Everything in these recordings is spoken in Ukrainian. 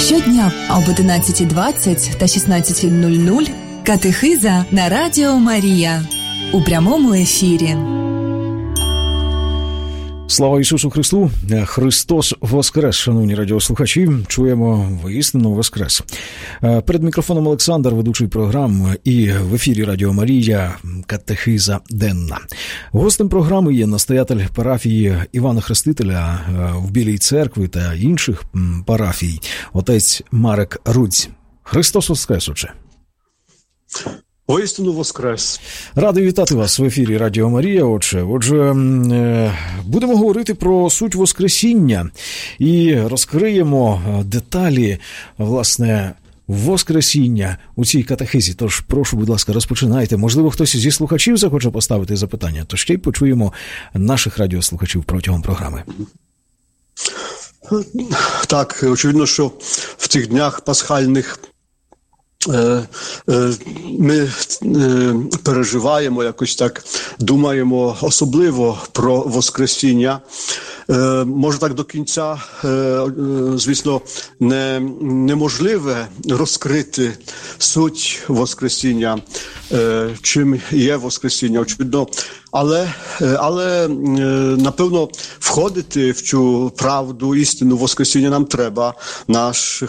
Щодня об 11:20 та 16:00 катехиза на Радіо Марія у прямому ефірі. Слава Ісусу Христу! Христос воскрес, шановні радіослухачі. Чуємо, воістину воскрес. Перед мікрофоном Олександр, ведучий програм, і в ефірі Радіо Марія катехиза денна. Гостем програми є настоятель парафії Івана Хрестителя в Білій церкві та інших парафій, отець Марек Рудзь. Христос воскрес, отче! Воістину воскрес. Радий вітати вас в ефірі Радіо Марія, отче. Отже, будемо говорити про суть Воскресіння і розкриємо деталі, власне, Воскресіння у цій катехизі. Тож, прошу, будь ласка, розпочинайте. Можливо, хтось зі слухачів захоче поставити запитання, то ще й почуємо наших радіослухачів протягом програми. Так, очевидно, що в цих днях пасхальних ми переживаємо, якось так думаємо особливо про Воскресіння. Може так до кінця, звісно, неможливе розкрити суть Воскресіння, чим є Воскресіння, очевидно. Але напевно, входити в цю правду, істину Воскресіння нам треба. Наше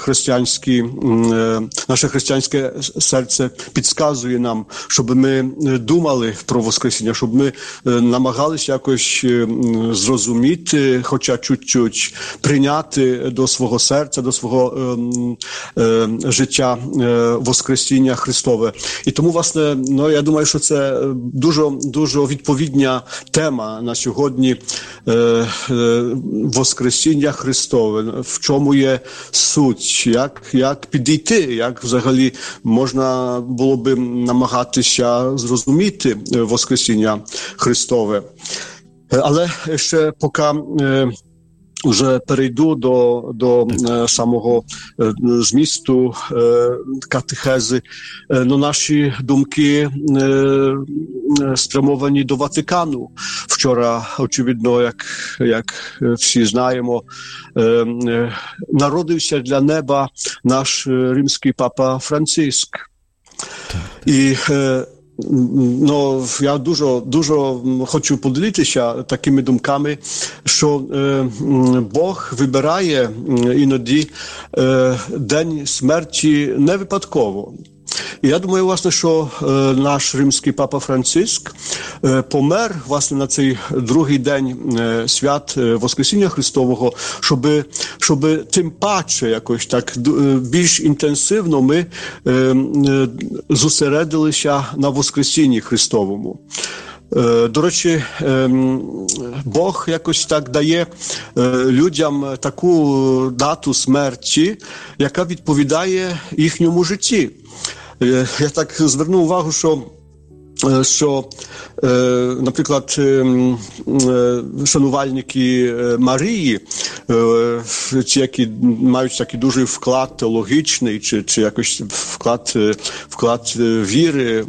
християнське серце підказує нам, щоб ми думали про Воскресіння, щоб ми намагалися якось зрозуміти, хоча чуть-чуть, прийняти до свого серця, до свого життя Воскресіння Христове. І тому, власне, я думаю, що це дуже відповідна тема на сьогодні Воскресіння Христове. В чому є суть? Як підійти? Як взагалі можна було би намагатися зрозуміти Воскресіння Христове? Але ще поки вже перейду до самого змісту катехези, наші думки спрямовані до Ватикану. Вчора, очевидно, як всі знаємо, народився для неба наш римський папа Франциск. І я дуже хочу поділитися такими думками, що Бог вибирає іноді день смерті не випадково. І я думаю, власне, що наш римський папа Франциск помер, власне, на цей другий день свят Воскресіння Христового, щоб тим паче якось так більш інтенсивно ми зосередилися на Воскресінні Христовому. До речі, Бог якось так дає людям таку дату смерті, яка відповідає їхньому житті. Я так звернув увагу, що наприклад, шанувальники Марії, ті, які мають такий дуже вклад теологічний, чи якось вклад віри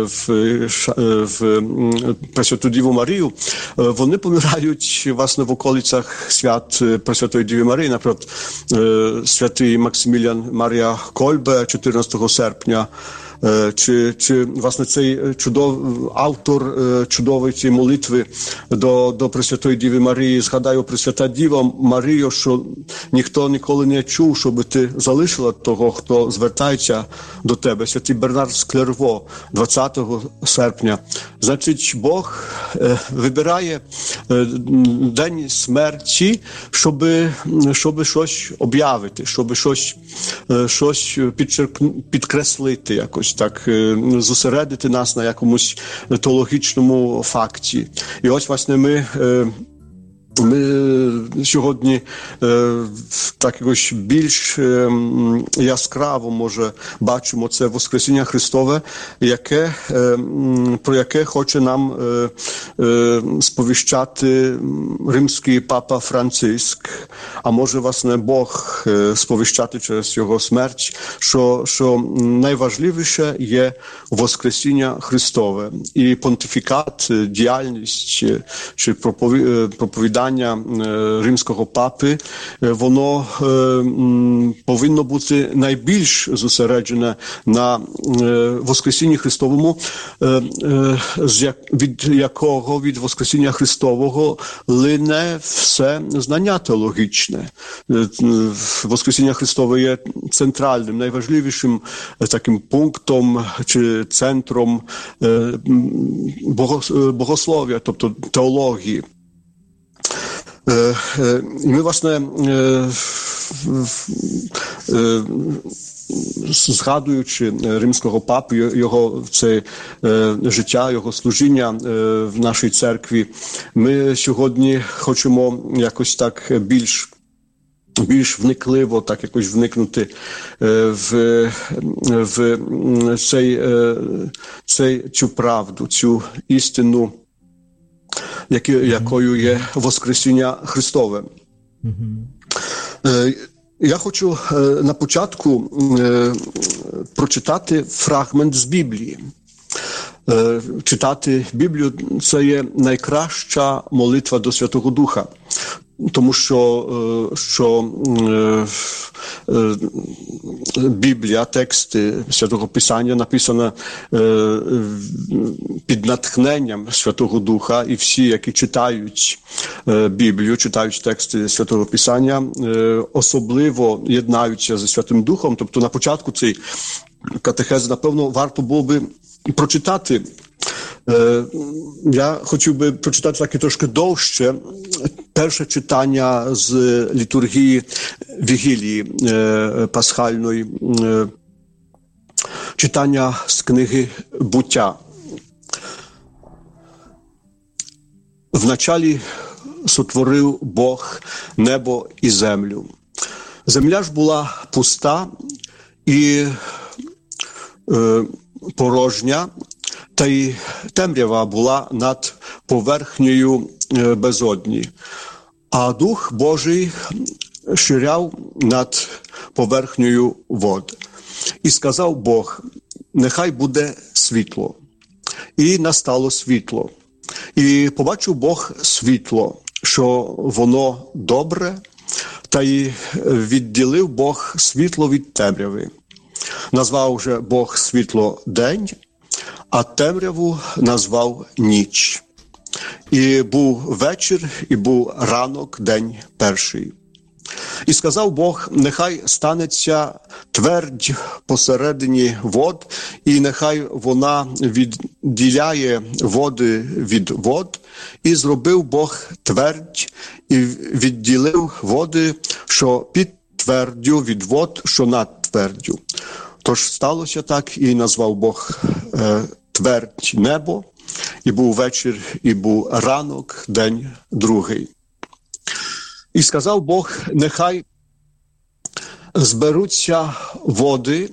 в Пресвяту Діву Марію, вони помирають, власне, в околицях свят Пресвятої Діви Марії. Наприклад, святий Максиміліан Марія Кольбе 14 серпня, чи власне цей автор чудової цієї молитви до Пресвятої Діви Марії, згадаю, Пресвята Діва Марію, що ніхто ніколи не чув, щоб ти залишила того, хто звертається до тебе. Святий Бернард з Клерво 20 серпня. Значить, Бог вибирає день смерті, щоб щось об'явити, щоб щось підкреслити якось. Так, зосередити нас на якомусь теологічному факті. І ось, власне, ми сьогодні так якось більш яскраво, може, бачимо це Воскресіння Христове, про яке хоче нам сповіщати римський папа Франциск. А може, власне, Бог сповіщати через його смерть, що найважливіше є Воскресіння Христове. І понтифікат, діяльність чи проповідання римського папи, воно повинно бути найбільш зосереджене на Воскресінні Христовому, від Воскресіння Христового лине все знання теологічне. Воскресіння Христове є центральним, найважливішим таким пунктом чи центром богослов'я, тобто теології. І ми, власне, згадуючи римського папу, його це життя, його служіння в нашій церкві, ми сьогодні хочемо якось так більш вникливо, так якось вникнути в цю правду, цю істину, якою є Воскресіння Христове. Я хочу на початку прочитати фрагмент з Біблії. Читати Біблію – це є найкраща молитва до Святого Духа. Тому що Біблія, тексти Святого Писання написано під натхненням Святого Духа, і всі, які читають Біблію, читають тексти Святого Писання, особливо єднаються зі Святим Духом. Тобто на початку цей катехез, напевно, варто було би прочитати. Я хотів би прочитати таке трошки довше перше читання з літургії Вігілії пасхальної, читання з книги «Буття». «Вначалі сотворив Бог небо і землю. Земля ж була пуста і порожня, та й темрява була над поверхнею безодні. А Дух Божий ширяв над поверхнею вод. І сказав Бог, нехай буде світло. І настало світло. І побачив Бог світло, що воно добре, та й відділив Бог світло від темряви. Назвав вже Бог світло день, а темряву назвав ніч. І був вечір, і був ранок, день перший. І сказав Бог, нехай станеться твердь посередині вод, і нехай вона відділяє води від вод. І зробив Бог твердь, і відділив води, що під твердю від вод, що над твердю. Тож сталося так, і назвав Бог твердь небо, і був вечір, і був ранок, день другий. І сказав Бог, нехай зберуться води,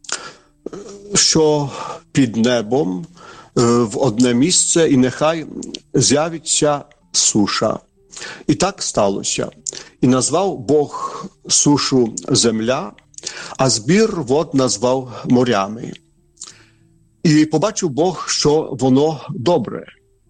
що під небом, в одне місце, і нехай з'явиться суша. І так сталося. І назвав Бог сушу земля, а збір вод назвав морями. І побачив Бог, що воно добре.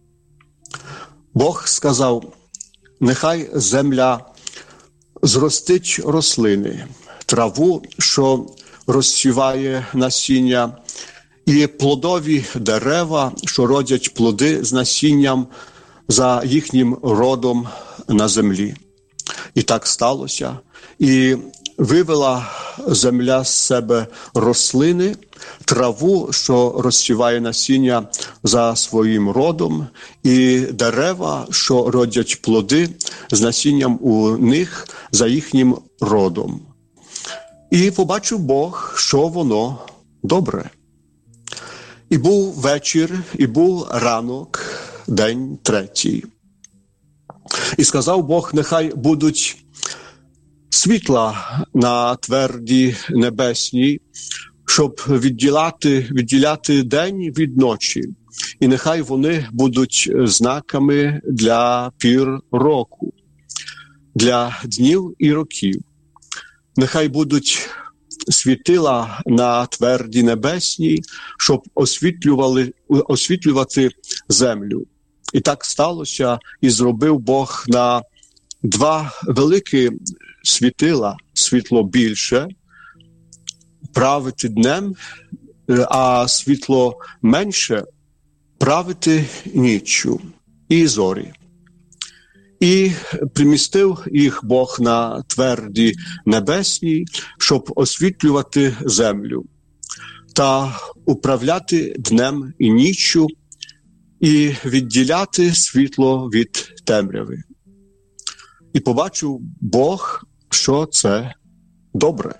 Бог сказав, нехай земля зростить рослини, траву, що розсіває насіння, і плодові дерева, що родять плоди з насінням за їхнім родом на землі. І так сталося. І вивела земля з себе рослини, траву, що розсіває насіння за своїм родом, і дерева, що родять плоди з насінням у них за їхнім родом. І побачив Бог, що воно добре. І був вечір, і був ранок, день третій. І сказав Бог, нехай будуть світла на тверді небесній, щоб відділяти день від ночі. І нехай вони будуть знаками для пір року, для днів і років. нехай будуть світила на тверді небесній, щоб освітлювати землю. І так сталося, і зробив Бог на два великі світила, світло більше, правити днем, а світло менше правити ніччю і зорі. І примістив їх Бог на тверді небесній, щоб освітлювати землю та управляти днем і ніччю і відділяти світло від темряви. І побачив Бог, що це добре.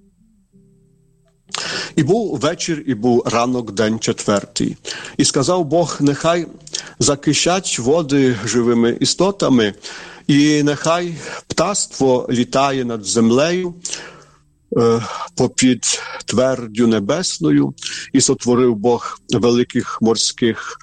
І був вечір, і був ранок, день четвертий. І сказав Бог, нехай закишать води живими істотами, і нехай птаство літає над землею попід твердю небесною, і сотворив Бог великих морських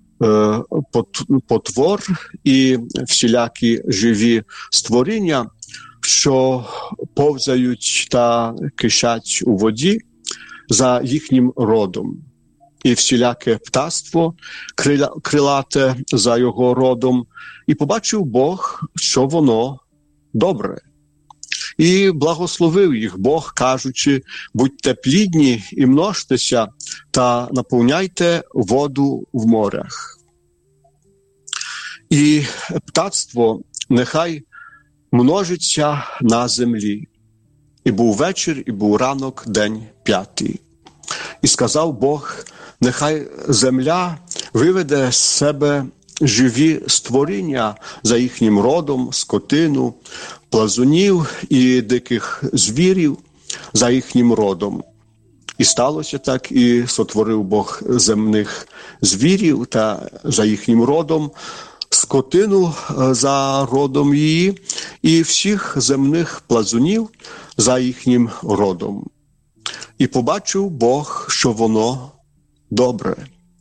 потвор і всілякі живі створіння, що повзають та кишать у воді за їхнім родом. І всіляке птаство крилате за його родом. І побачив Бог, що воно добре. І благословив їх Бог, кажучи, будьте плідні і множтеся, та наповняйте воду в морях. І птацтво нехай множиться на землі. І був вечір, і був ранок, день п'ятий. І сказав Бог, нехай земля виведе з себе живі створіння за їхнім родом, скотину, плазунів і диких звірів за їхнім родом. І сталося так, і сотворив Бог земних звірів та за їхнім родом, скотину за родом її і всіх земних плазунів за їхнім родом. І побачив Бог, що воно добре.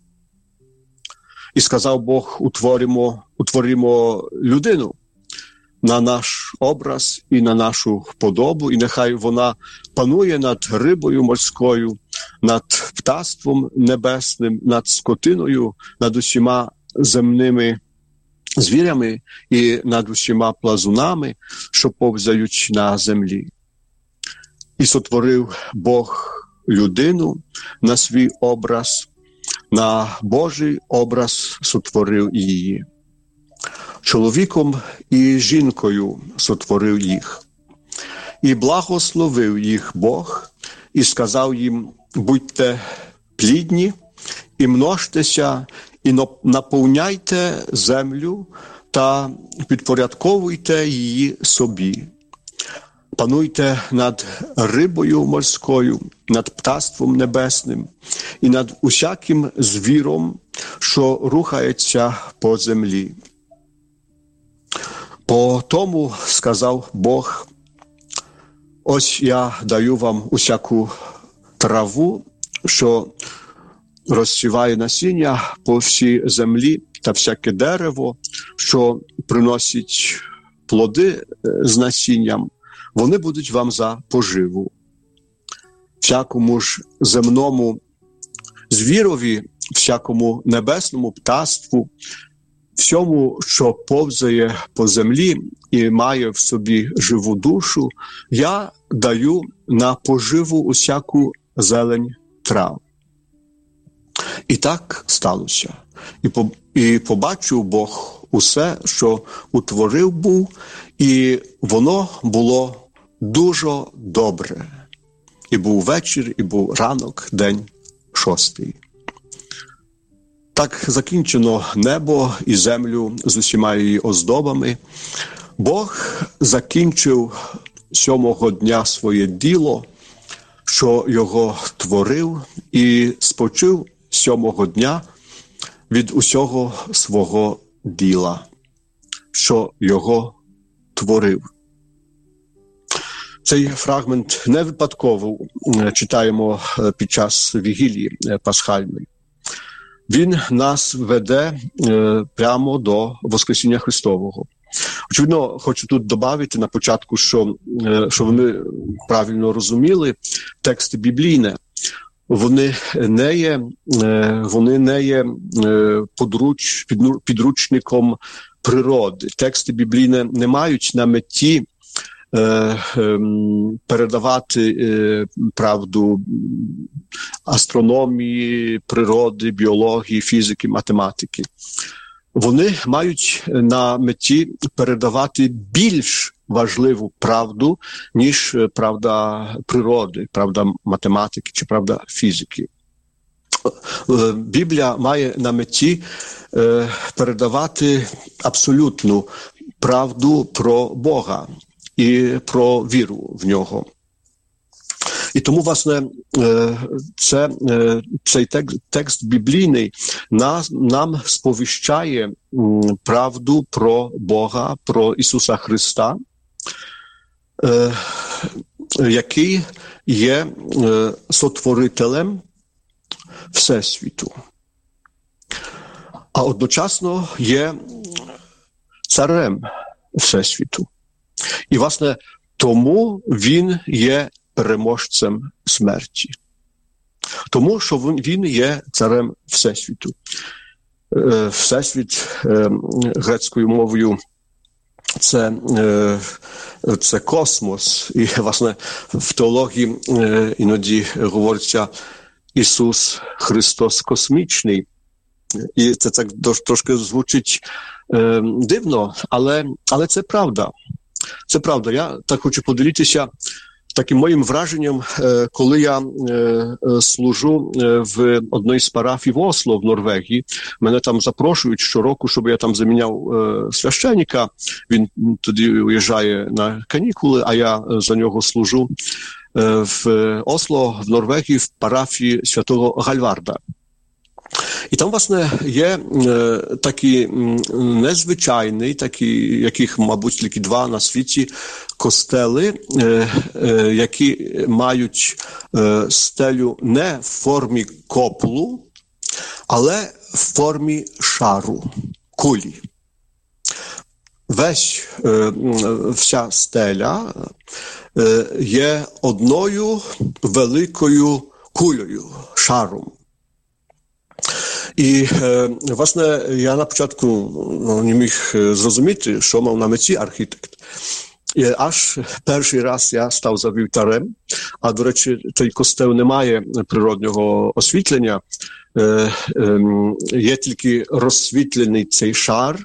І сказав Бог, утворимо людину на наш образ і на нашу подобу, і нехай вона панує над рибою морською, над птаством небесним, над скотиною, над усіма земними звірями і над усіма плазунами, що повзають на землі. І сотворив Бог людину на свій образ, на Божий образ сотворив її. Чоловіком і жінкою сотворив їх. І благословив їх Бог, і сказав їм, будьте плідні, і множтеся, і наповняйте землю, та підпорядковуйте її собі. Пануйте над рибою морською, над птаством небесним і над усяким звіром, що рухається по землі. По тому сказав Бог, ось я даю вам усяку траву, що розсіває насіння по всій землі, та всяке дерево, що приносить плоди з насінням, вони будуть вам за поживу. Всякому ж земному звірові, всякому небесному птаству, всьому, що повзає по землі і має в собі живу душу, я даю на поживу усяку зелень трав. І так сталося. І побачив Бог усе, що утворив був, і воно було дуже добре. І був вечір, і був ранок, день шостий. Так закінчено небо і землю з усіма її оздобами. Бог закінчив 7-го дня своє діло, що його творив, і спочив 7-го дня від усього свого діла, що його творив. Цей фрагмент не випадково читаємо під час Вігілії Пасхальної. Він нас веде прямо до Воскресіння Христового. Очевидно, хочу тут додати на початку, щоб ми правильно розуміли, тексти біблійні, вони не є підручником природи. Тексти біблійні не мають на меті передавати правду астрономії, природи, біології, фізики, математики. Вони мають на меті передавати більш важливу правду, ніж правда природи, правда математики чи правда фізики. Біблія має на меті передавати абсолютну правду про Бога і про віру в нього. І тому, власне, цей текст біблійний нам сповіщає правду про Бога, про Ісуса Христа, який є сотворителем Всесвіту, а одночасно є царем Всесвіту. І, власне, тому він є переможцем смерті. Тому, що він є царем Всесвіту. Всесвіт грецькою мовою це космос. І, власне, в теології іноді говориться Ісус Христос космічний. І це так трошки звучить дивно, але це правда. Це правда. Я так хочу поділитися таким моїм враженням, коли я служу в одній з парафій в Осло, в Норвегії. Мене там запрошують щороку, щоб я там заміняв священника. Він тоді уїжджає на канікули, а я за нього служу в Осло, в Норвегії, в парафії святого Гальварда. І там, власне, є такі незвичайні, такі, яких, мабуть, тільки два на світі, костели, які мають стелю не в формі коплу, але в формі шару, кулі. Вся стеля є одною великою кулею, шаром. І, власне, я на початку не міг зрозуміти, що мав на меті архітект. І аж перший раз я став за вівтарем, а, до речі, цей костел не має природнього освітлення, є тільки розсвітлений цей шар,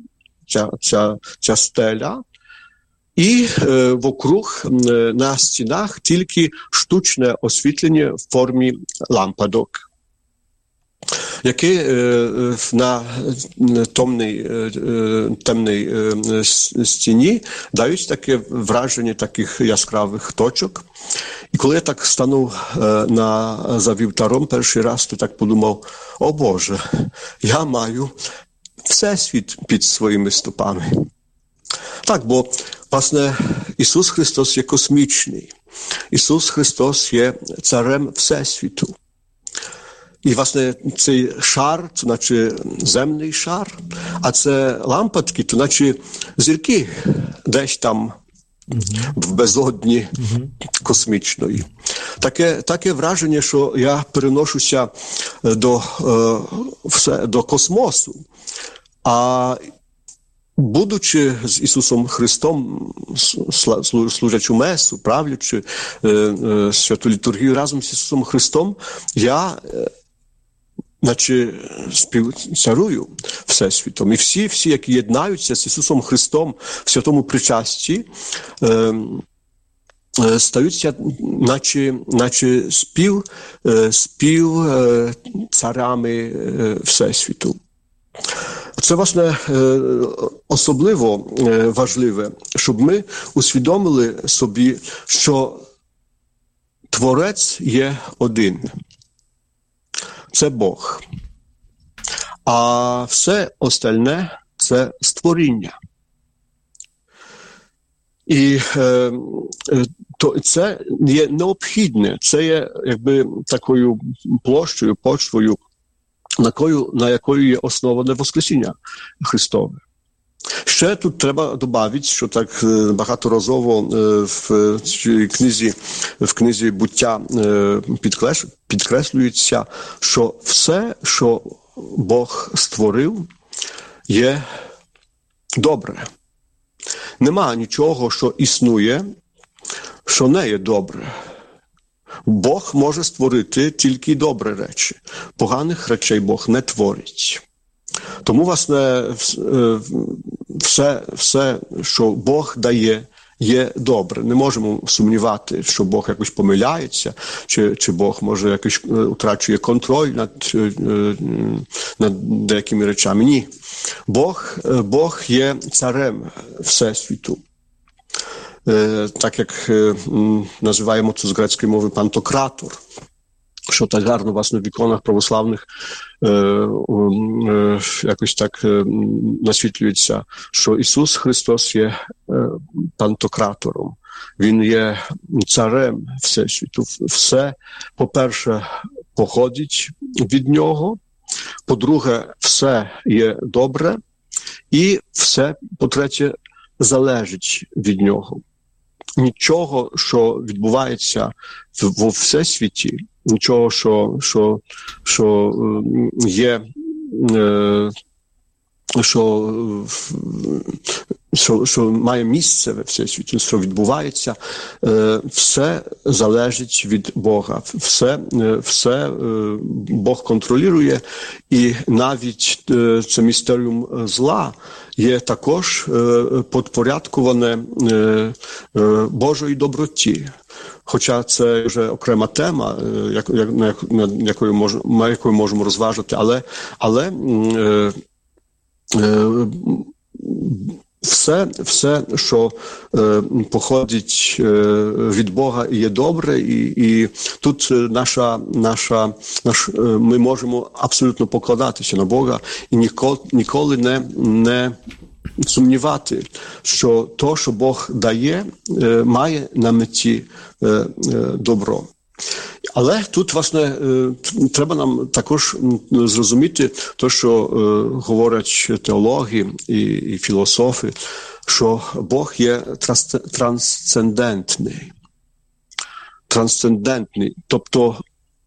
ця стеля, і вокруг на стінах тільки штучне освітлення в формі лампадок, які на темній стіні дають таке враження таких яскравих точок. І коли я так станув за вівтаром перший раз, то так подумав: о Боже, я маю всесвіт під своїми стопами. Так, бо, власне, Ісус Христос є космічний. Ісус Христос є царем Всесвіту. І, власне, цей шар, то наче земний шар, а це лампадки, то наче зірки десь там в безодні космічної. Таке враження, що я переношуся до космосу, а будучи з Ісусом Христом, служачи месу, правлячи святу літургію разом з Ісусом Христом, я наче співцарую Всесвітом. І всі, які єднаються з Ісусом Христом в святому причасті, стаються наче співцарями Всесвіту. Це, власне, особливо важливе, щоб ми усвідомили собі, що Творець є один. Це Бог. А все остальне – це створіння. І це є необхідне, це є якби такою площею, почвою, на якої є основане Воскресіння Христове. Ще тут треба додати, що так багаторазово в книзі «Буття» підкреслюється, що все, що Бог створив, є добре. Нема нічого, що існує, що не є добре. Бог може створити тільки добрі речі. Поганих речей Бог не творить. Тому, власне, все, що Бог дає, є добре. Не можемо сумнівати, що Бог якось помиляється, чи Бог, може, якось втрачує контроль над деякими речами. Ні. Бог є царем Всесвіту. Так як називаємо це з грецької мови пантократор, що так гарно, власне, в іконах православних якось так насвітлюється, що Ісус Христос є пантократором. Він є царем Всесвіту. Все, по-перше, походить від Нього, по-друге, все є добре, і все, по-третє, залежить від Нього. Нічого, що відбувається во Всесвіті, нічого, що є, що має місце в Всесвіті, що відбувається, все залежить від Бога. Все Бог контролює, і навіть це містеріум зла є також підпорядковане Божої доброті. Хоча це вже окрема тема, якою можемо розважити, але все, що походить від Бога, є добре, і тут ми можемо абсолютно покладатися на Бога і ніколи не сумнівати, що то, що Бог дає, має на меті добро. Але тут, власне, треба нам також зрозуміти те, що говорять теологи і філософи, що Бог є трансцендентний, тобто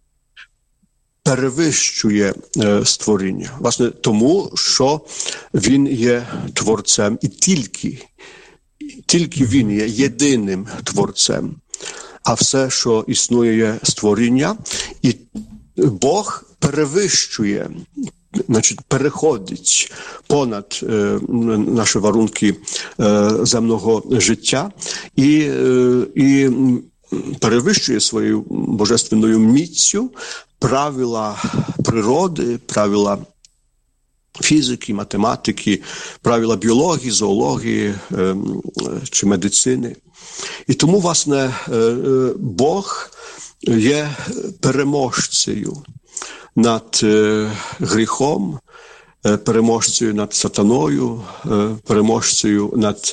перевищує створіння. Власне, тому, що Він є творцем, і тільки Він є єдиним творцем. А все, що існує, є створіння, і Бог перевищує, значить, переходить понад наші варунки земного життя і перевищує своєю божественною міцю правила природи, правила фізики, математики, правила біології, зоології чи медицини. І тому, власне, Бог є переможцею над гріхом, переможцею над сатаною, переможцею над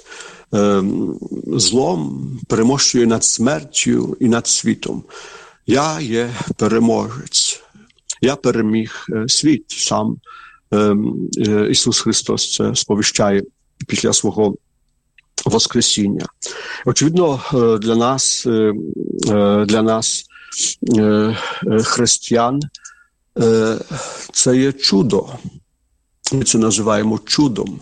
злом, переможцею над смертю і над світом. Я є переможець. Я переміг світ. Сам Ісус Христос це сповіщає після свого Воскресіння. Очевидно, для нас християн, це є чудо. Ми це називаємо чудом,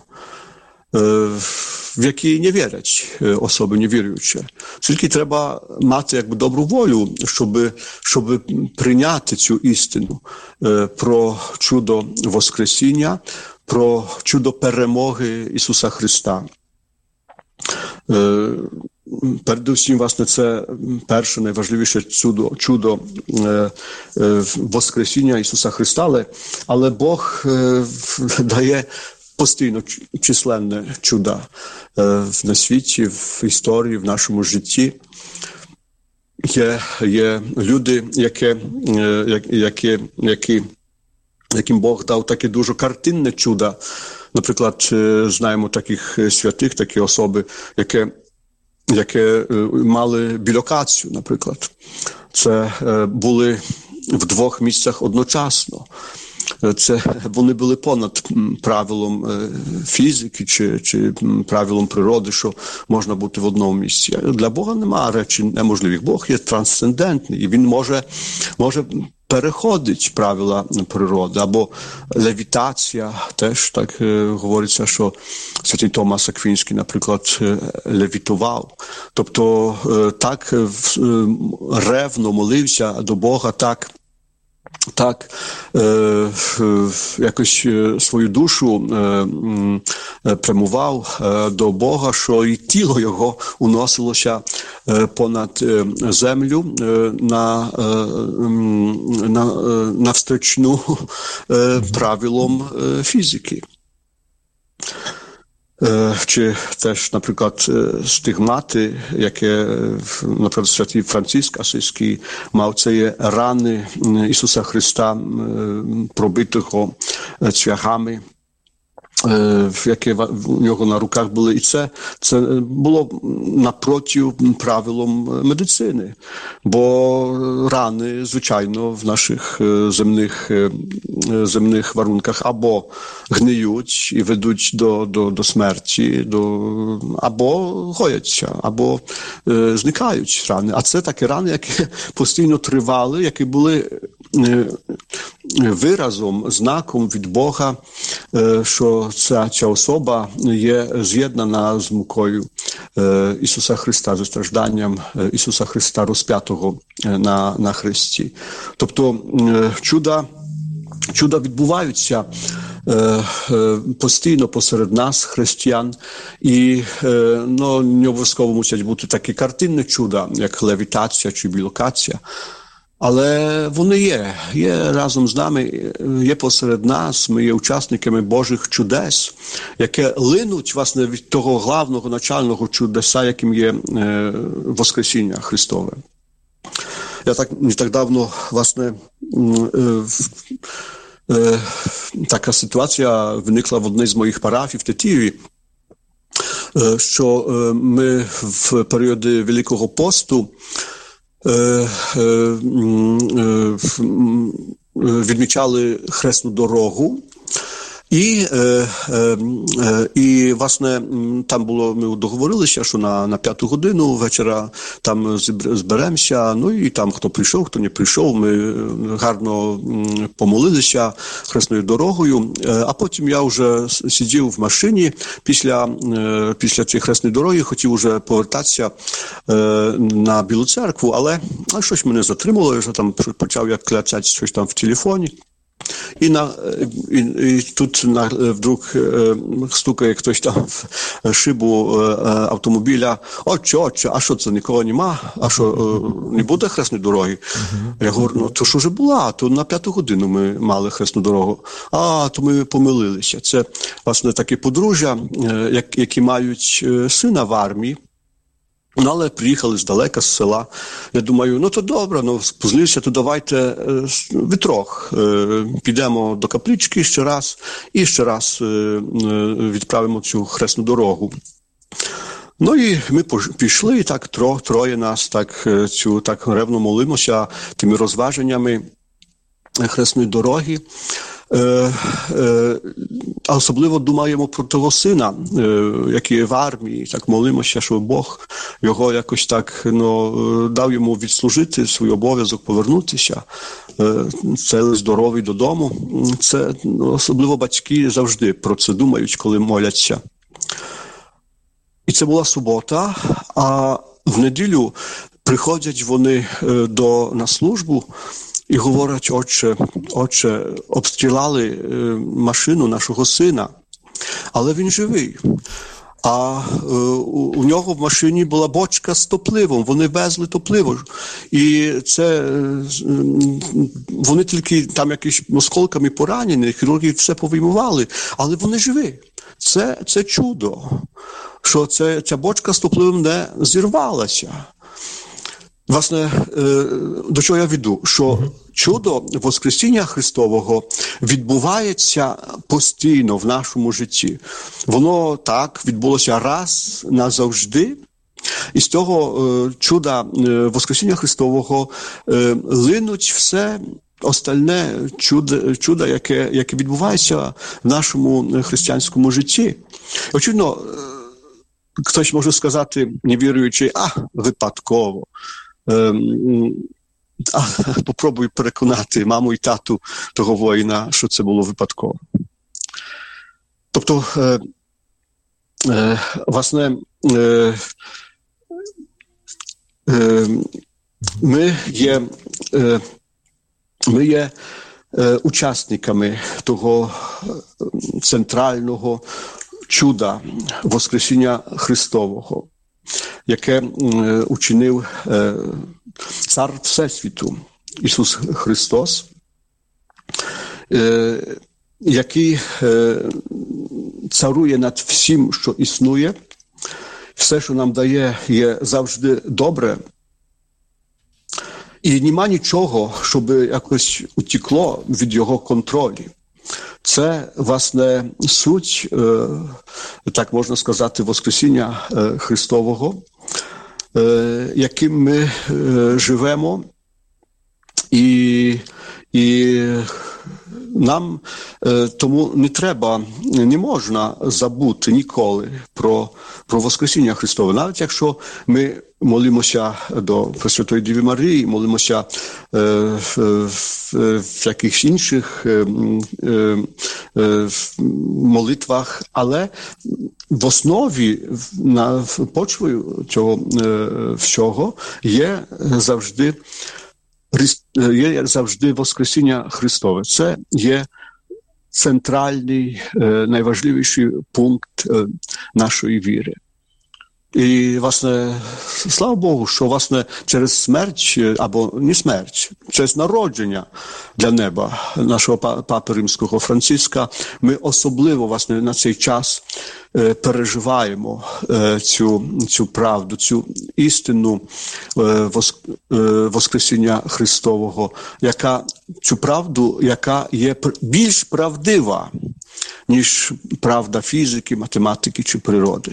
в який не вірять особи невіруючі. Тільки треба мати якби добру волю, щоб прийняти цю істину про чудо Воскресіння, про чудо перемоги Ісуса Христа. Передусім, власне, це перше, найважливіше чудо Воскресіння Ісуса Христа, але Бог дає постійно численне чуда на світі, в історії, в нашому житті. Є люди, яким Бог дав таке дуже картинне чудо. Наприклад, знаємо таких святих, такі особи, які мали білокацію, наприклад. Це були в двох місцях одночасно. вони були понад правилом фізики чи правилом природи, що можна бути в одному місці. Для Бога немає речі неможливих. Бог є трансцендентний, і він може переходить правила природи, або левітація, теж так говориться, що святий Томас Аквінський, наприклад, левітував. Тобто так ревно молився до Бога, так якось свою душу прямував до Бога, що і тіло його уносилося понад землю навстречну правилам фізики. Чи теж, наприклад, стигмати, яке, наприклад, святий Франциск Асизький мав, це є рани Ісуса Христа, пробитого цвяхами, яке у нього на руках були. І це було напроти правилам медицини. Бо рани, звичайно, в наших земних варунках або гниють і ведуть до смерті, або гояться, або зникають рани. А це такі рани, які постійно тривали, які були виразом, знаком від Бога, що ця особа є з'єднана з мукою Ісуса Христа, зі стражданням Ісуса Христа розп'ятого на хресті. Тобто чуда відбуваються постійно посеред нас, християн, і не обов'язково мусять бути такі картинні чуда, як левітація чи білокація. Але вони є разом з нами, є посеред нас, ми є учасниками Божих чудес, які линуть, власне, від того главного, начального чудеса, яким є Воскресіння Христове. Не так давно, власне, така ситуація виникла в одній з моїх парафій в Тетіїві, що ми в періоди Великого посту відмічали хресну дорогу. І, власне, там було, ми договорилися, що на 5 годину вечора там зберемося, і там хто прийшов, хто не прийшов, ми гарно помолилися хресною дорогою, а потім я вже сидів в машині після цієї хресної дороги, хотів вже повертатися на Білу церкву, але щось мене затримало, я вже там почав як кляцати щось там в телефоні. І тут вдруг стукає хтось там в шибу автомобіля. Отче, а що це, нікого нема? А що, не буде хресної дороги? Я говорю, то що ж була? То на 5 годину ми мали хресну дорогу. То ми помилилися. Це, власне, такі подружжя, які мають сина в армії. Але приїхали здалека, з села. Я думаю, то добре, позлився, то давайте вітрох. Підемо до каплички ще раз і ще раз відправимо цю хресну дорогу. І ми пішли, і так троє нас так ревно молимося тими розваженнями хресної дороги. А особливо думаємо про того сина, який є в армії, так молимося, щоб Бог його якось так, дав йому відслужити свій обов'язок, повернутися, цілий, здоровий додому. Це, особливо батьки завжди про це думають, коли моляться. І це була субота, а в неділю приходять вони на службу, і говорять, отче, обстріляли машину нашого сина, але він живий. А у нього в машині була бочка з топливом, вони везли топливо. І це, вони тільки там якісь осколками поранені, хірурги все повиймували, але вони живі. Це чудо, що ця бочка з топливом не зірвалася. Власне, до чого я веду? Що чудо Воскресіння Христового відбувається постійно в нашому житті. Воно так відбулося раз назавжди. І з того чуда Воскресіння Христового линуть остальне чудо, яке відбувається в нашому християнському житті. Очевидно, хтось може сказати, не віруючи, випадково. Попробуй переконати маму і тату того воїна, що це було випадково. Тобто, власне, ми є учасниками того центрального чуда Воскресіння Христового, яке учинив Цар Всесвіту Ісус Христос, який царує над всім, що існує. Все, що нам дає, є завжди добре. І нема нічого, щоб якось утекло від його контролю. Це, власне, суть, так можна сказати, Воскресіння Христового, яким ми живемо, і нам тому не можна забути ніколи про Воскресіння Христове. Навіть якщо ми молимося до Пресвятої Діви Марії, молимося в якихось інших молитвах, але в основі, на почві цього всього є завжди Воскресіння Христове. Це є центральний, найважливіший пункт нашої віри. І, власне, слава Богу, що, власне, через смерть, або не смерть, через народження для неба нашого Папи Римського Франциска, ми особливо, власне, на цей час переживаємо цю правду, цю істину Воскресіння Христового, цю правду, яка є більш правдива, ніж правда фізики, математики чи природи.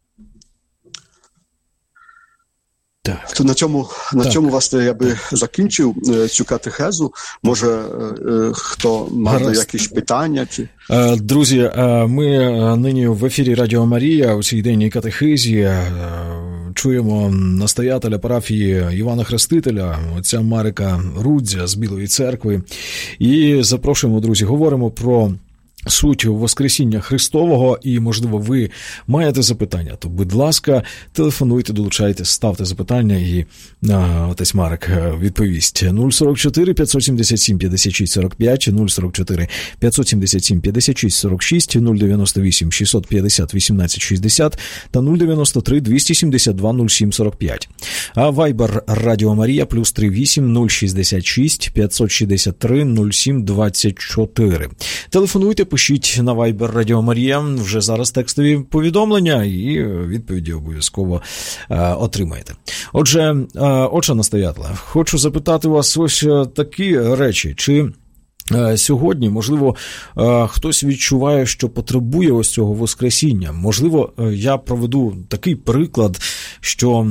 Так. На цьому, власне, я би закінчив цю катехезу. Може, хто мав якісь питання? Чи... Друзі, ми нині в ефірі Радіо Марія у цій денній катехизі чуємо настоятеля парафії Івана Хрестителя, отця Марика Рудзя з Білої церкви. І запрошуємо, друзі, говоримо про суть Воскресіння Христового, і, можливо, ви маєте запитання, то, будь ласка, телефонуйте, долучайтесь, ставте запитання, і отець Марик відповість. 044 577 56 45, 044 577 56 46, 098 650 18 60 та 093 272 07 45. А Вайбер Радіо Марія плюс 38 066 563 07 24. Телефонуйте, пишіть на Viber Радіо Марія вже зараз текстові повідомлення, і відповіді обов'язково отримаєте. Отже, настоятеле, хочу запитати вас ось такі речі. Чи сьогодні, можливо, хтось відчуває, що потребує ось цього Воскресіння? Можливо, я проведу такий приклад, що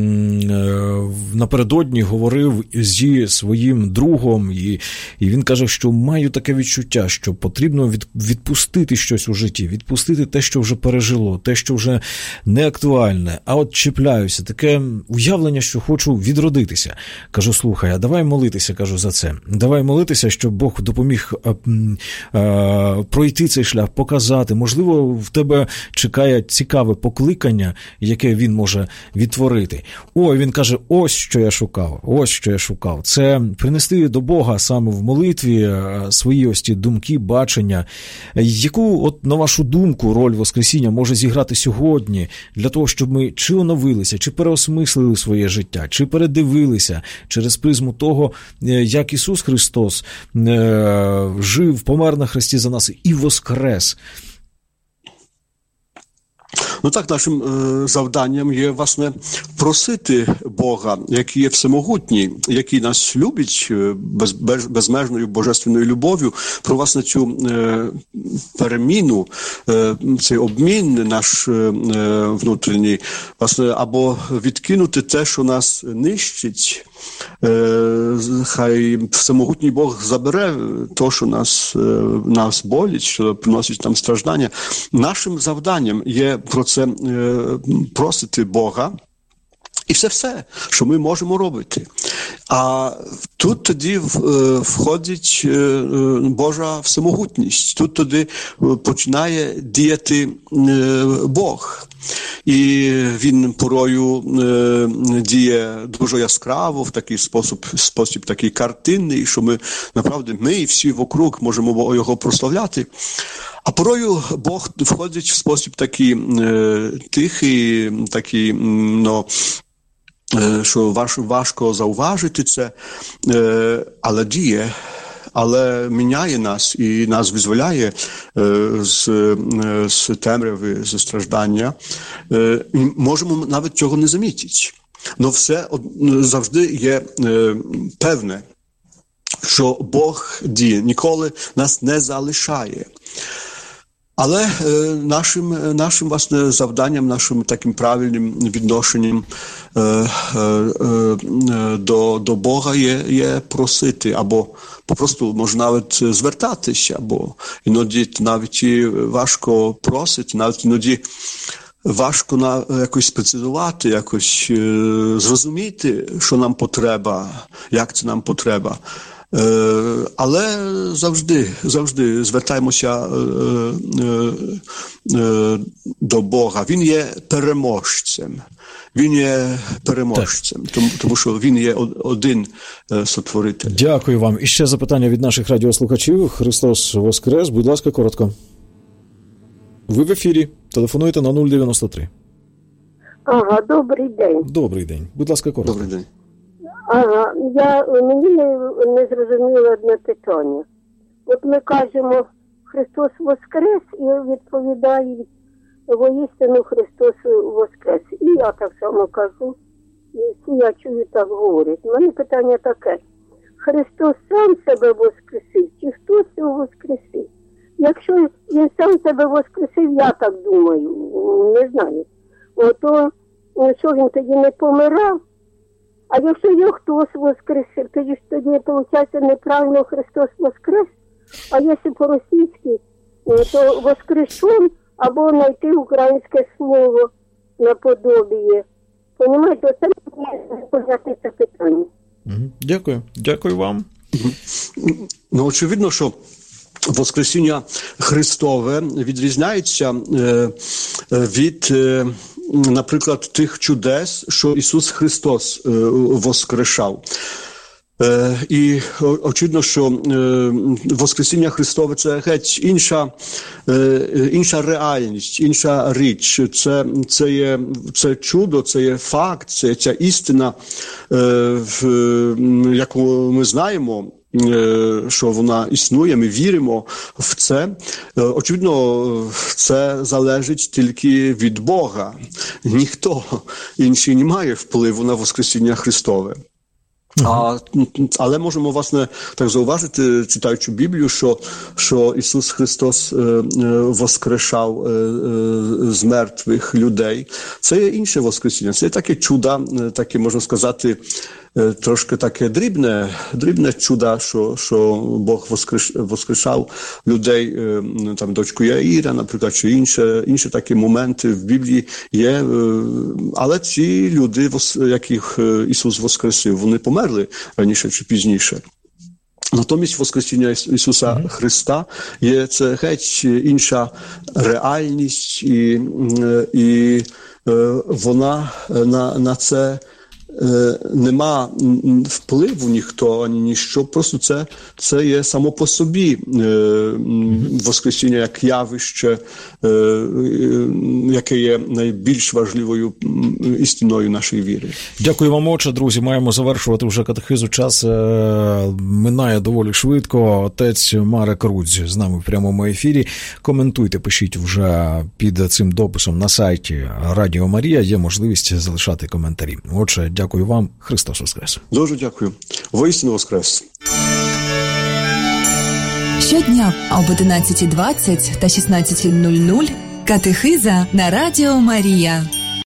напередодні говорив зі своїм другом, і він каже, що маю таке відчуття, що потрібно відпустити щось у житті, відпустити те, що вже пережило, те, що вже не актуальне, а от чіпляюся, таке уявлення, що хочу відродитися. Кажу, слухай, а давай молитися, кажу, за це. Давай молитися, щоб Бог допоміг пройти цей шлях, показати. Можливо, в тебе чекає цікаве покликання, яке він може відтворити. Він каже, ось що я шукав. Це принести до Бога саме в молитві свої ось ті думки, бачення. Яку, от, на вашу думку, роль Воскресіння може зіграти сьогодні для того, щоб ми чи оновилися, чи переосмислили своє життя, чи передивилися через призму того, як Ісус Христос жив, помер на хресті за нас і воскрес? Ну так, нашим завданням є, власне, просити Бога, який є всемогутній, який нас любить безмежною божественною любов'ю, про, власне, цю переміну, цей обмін наш внутрішній, власне, або відкинути те, що нас нищить. Хай всемогутній Бог забере те, що нас болить, що приносить нам страждання. Нашим завданням є про це просити Бога, і все, що ми можемо робити. А тут тоді входить Божа всемогутність. Тут тоді починає діяти Бог. І він порою діє дуже яскраво, в такий спосіб такий картинний, що ми і всі вокруг можемо його прославляти. А порою Бог входить в спосіб такий тихий, такий, що важко зауважити це, але діє, але міняє нас і нас визволяє з темряви, з страждання. І можемо навіть цього не замітити. Но все завжди є певне, що Бог діє, ніколи нас не залишає. Але нашим власне, завданням, нашим таким правильним відношенням до Бога є просити, або попросту можна навіть звертатися, або іноді навіть і важко просити, навіть іноді важко якось прецизувати, якось зрозуміти, що нам потреба, як це нам потреба. Але завжди звертаємося до Бога. Він є переможцем. Тому що він є один сотворитель. Дякую вам. І ще запитання від наших радіослухачів. Христос Воскрес. Будь ласка, коротко. Ви в ефірі. Телефонуйте на 093. Ага, добрий день. Добрий день. Будь ласка, коротко. Добрий день. Ага, мені не зрозуміло одне питання. От ми кажемо, Христос Воскрес, і відповідають, воістину Христос Воскрес. І я так само кажу, і всі, я чую, так говорять. У мене питання таке. Христос сам себе воскресив, чи хтось його воскресив? Якщо він сам себе воскресив, я так думаю, не знаю, то що він тоді не помирав? А якщо його хтось воскресив, тоді виходить неправильно Христос Воскрес, а якщо по-російськи, то воскрешен, або знайти українське слово наподобіє. Понімаєте, це мені пояснити це питання. Дякую вам. Ну, очевидно, що Воскресіння Христове відрізняється від, наприклад, тих чудес, що Ісус Христос воскрешав. І очевидно, що Воскресіння Христове – це геть інша реальність, інша річ. Це чудо, це є факт, це ця істина, яку ми знаємо, що вона існує, ми віримо в це. Очевидно, це залежить тільки від Бога. Ніхто інший не має впливу на Воскресіння Христове. Але можемо, власне, так зауважити, читаючи Біблію, що Ісус Христос воскрешав з мертвих людей. Це є інше Воскресіння. Це є таке чудо, таке, можна сказати, трошки таке дрібне чудо, що Бог воскрешав людей, там, дочку Яїра, наприклад, чи інші такі моменти в Біблії є. Але ці люди, яких Ісус воскресив, вони померли раніше чи пізніше. Натомість Воскресіння Ісуса Христа є це геть інша реальність, і вона на це нема впливу ніхто, ані ніщо, просто це є само по собі воскресіння як явище, яке є найбільш важливою істиною нашої віри. Дякую вам, отче. Друзі, маємо завершувати вже катехизу. Час минає доволі швидко. Отець Марек Рудзь з нами в прямому ефірі. Коментуйте, пишіть вже під цим дописом на сайті Радіо Марія. Є можливість залишати коментарі. Отже, дякую вам. Христос Воскрес. Дуже дякую. Воістину Воскрес. Щодня об 11:20 та 16:00 катехиза на Радіо Марія.